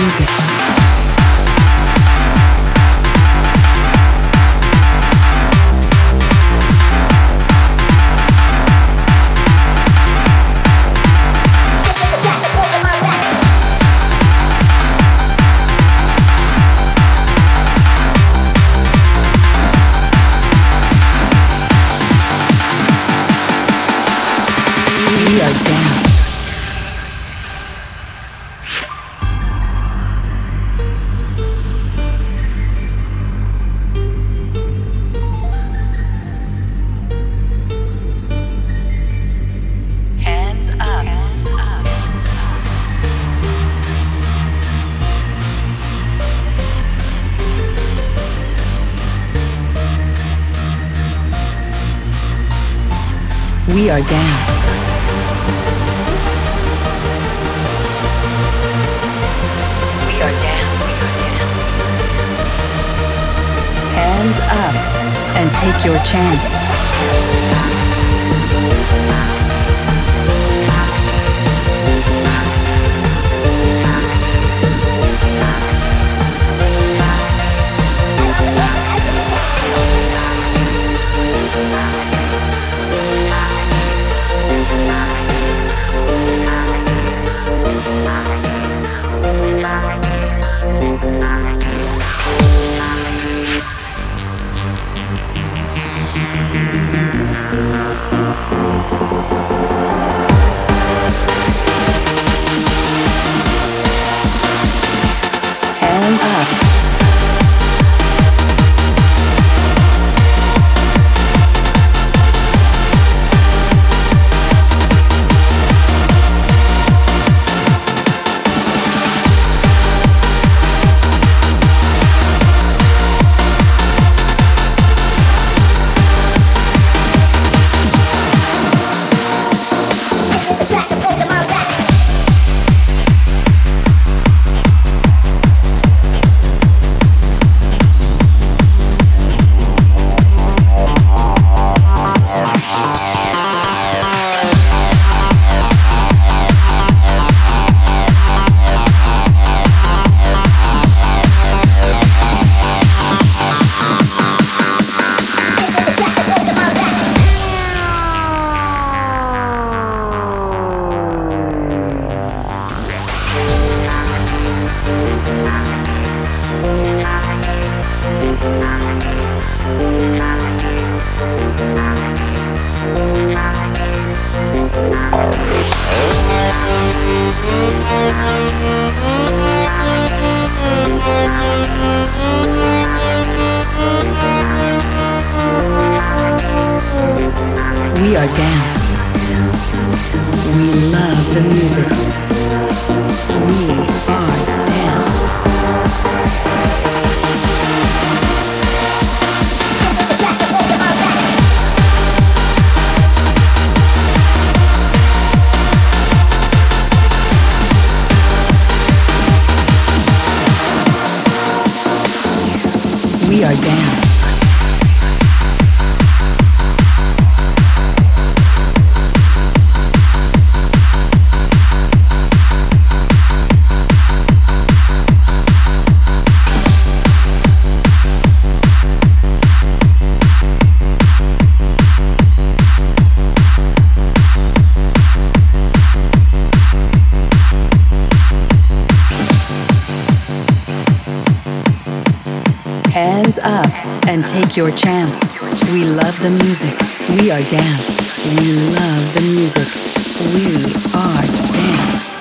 music. We are down. Hands up. Hands up. Hands up. We are dance. We are dance. Hands up and take your chance. Hands up. We are dance. We love the music. We are dance. We are dance. Hands up and take your chance. We love the music. We are dance. We love the music. We are dance.